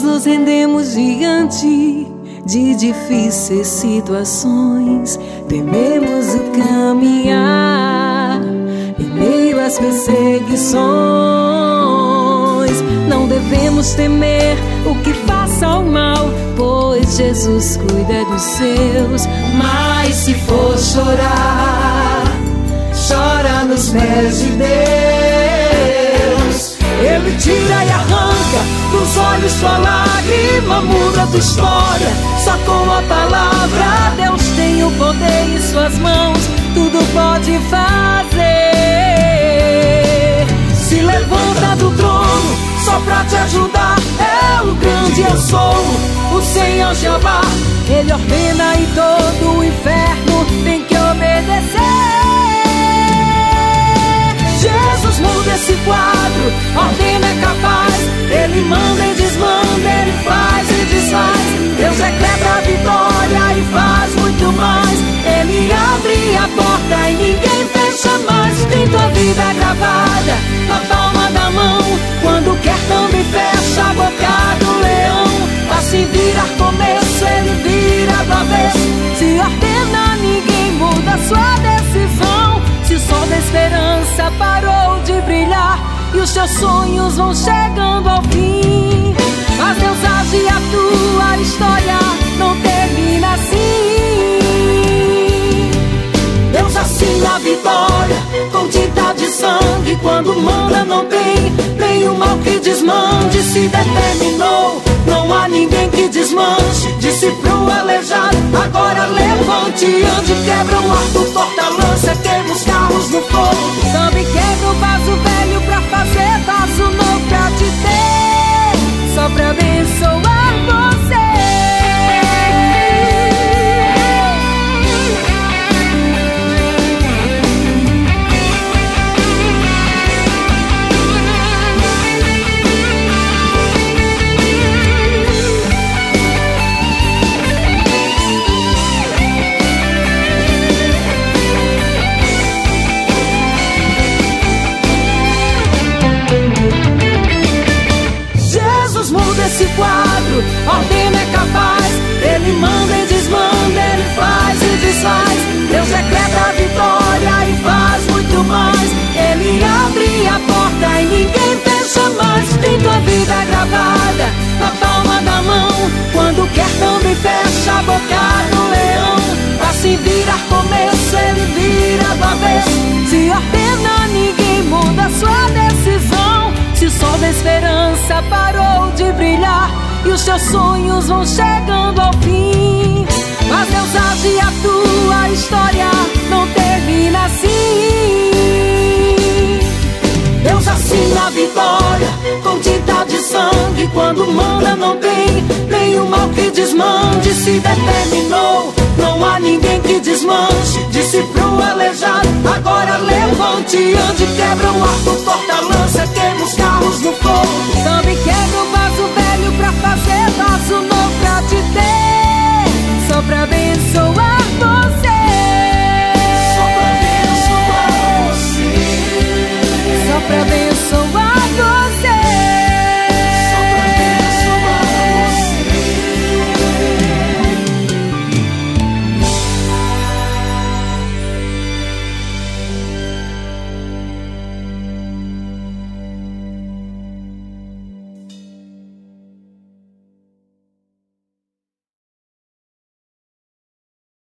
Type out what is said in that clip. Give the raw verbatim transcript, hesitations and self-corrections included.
nos rendemos diante de difíceis situações. Tememos o caminhar em meio às perseguições. Não devemos temer o que faça o mal, pois Jesus cuida dos seus. Mas se for chorar, chora nos pés de Deus. Ele tira e arranca dos olhos tua lágrima, muda tua história só com a palavra. Deus tem o poder em suas mãos, tudo pode fazer. Se levanta do trono só pra te ajudar, é o grande eu sou, o Senhor Jeová. Ele ordena e todo o inferno tem que obedecer. Jesus muda esse quadro, ordena, é capaz. Ele manda e desmanda, ele faz e desfaz. Deus decreta a vitória e faz muito mais. Ele abre a porta e ninguém fecha mais. Tem tua vida gravada na palma da mão, quando quer também fecha a boca do leão. Pra se virar começo, ele vira do avesso. Se ordena, ninguém muda sua decisão. Se o sol da esperança parou de brilhar e os teus sonhos vão chegando ao fim, mas Deus age e a tua história não termina assim. Deus assina a vitória com tinta de sangue. Quando manda não tem nenhum mal que desmande. Se determinou, não há ninguém que desmanche. Disse pro aleijado, agora levante, ande, quebra o arco, corta a lança, queima os carros no fogo. Também quebra o vaso velho pra fazer vaso novo pra te ter, só pra abençoar você. Esse quadro, ordena, é capaz. Ele manda e desmanda, ele faz e desfaz. Deus decreta a vitória e faz muito mais. Ele abre a porta e ninguém fecha mais. Tem tua vida gravada na palma da mão, quando quer também fecha a boca do leão. Pra se virar começo, ele vira do avesso. Se ordena, ninguém muda sua decisão. Se o sol da esperança parou de brilhar e os teus sonhos vão chegando ao fim, mas Deus age e a tua história não termina assim. Deus assina a vitória com tinta de sangue. Quando manda não tem nenhum mal que desmande. Se determinou, não há ninguém que desmanche. Disse pro aleijado, agora levante, ande, quebra o arco, corta a lança, queima os carros no fogo.